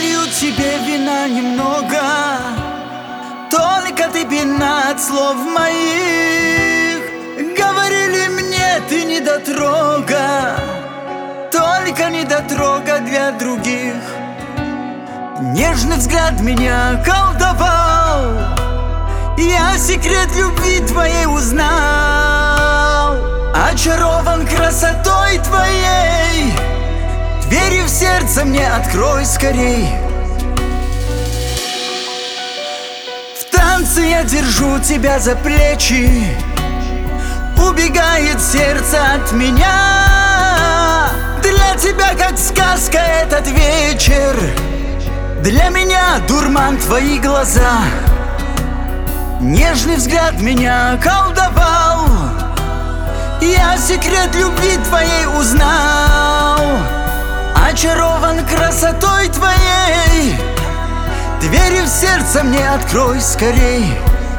налью тебе вина немного, только ты пьяна от слов моих. Говорили мне, ты недотрога, только недотрога для других. Нежный взгляд меня колдовал, я секрет любви твоей узнал. Очарован красотой твоей, двери в сердце мне открой скорей. В танце я держу тебя за плечи, убегает сердце от меня. Для тебя как сказка этот вечер, для меня дурман твои глаза. Нежный взгляд меня колдовал, я секрет любви твоей узнал. Очарован красотой твоей, двери в сердце мне открой скорей.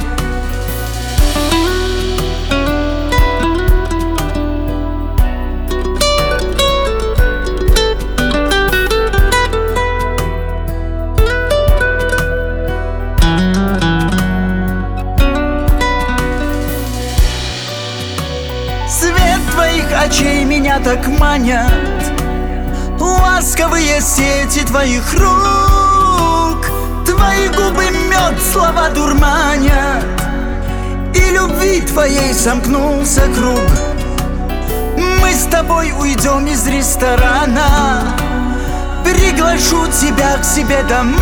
Свет твоих очей меня так манят, ласковые сети твоих рук. Твои губы мед, слова дурманят, и любви твоей сомкнулся круг. Мы с тобой уйдем из ресторана, приглашу тебя к себе домой.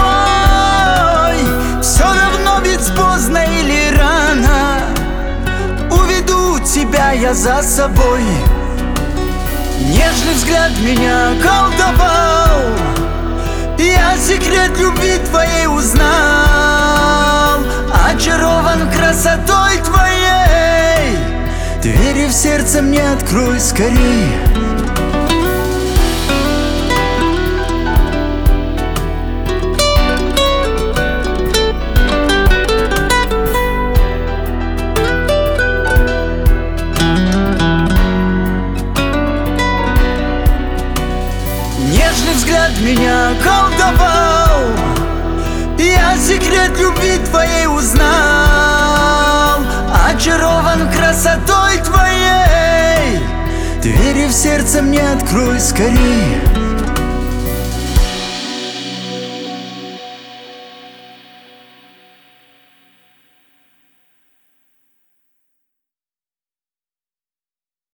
Все равно ведь поздно или рано, уведу тебя я за собой. Нежный взгляд меня колдовал, я секрет любви твоей узнал. Очарован красотой твоей, двери в сердце мне открой скорей. Нежный взгляд меня колдовал, я секрет любви твоей узнал. Очарован красотой твоей, двери в сердце мне открой скорее.